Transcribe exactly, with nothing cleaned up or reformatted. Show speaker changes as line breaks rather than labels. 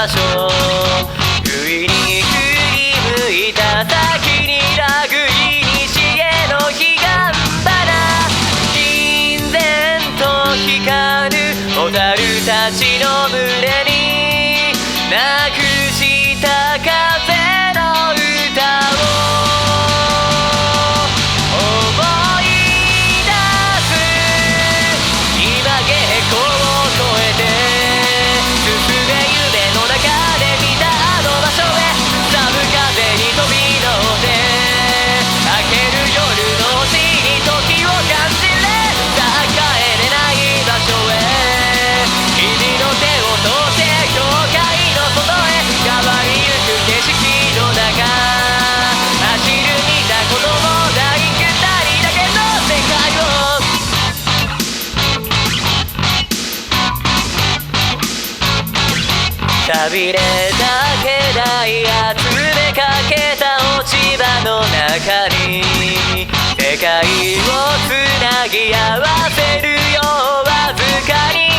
場所、不意に振り向いた先にラグい西への彼岸花、銀然と光る蛍たちの群れになくした風の歌を思い出す。今月光を越えて進め夢の中で見たあの場所へ、寒風に飛び乗って明ける夜の星に時を感じれ、さあ帰れない場所へ君の手を通して教会の外へ変わりゆく景色の中、走る見たこともない二人だけの世界をたびれたけない集めかけた落ち葉の中に世界をつなぎ合わせるよわずかに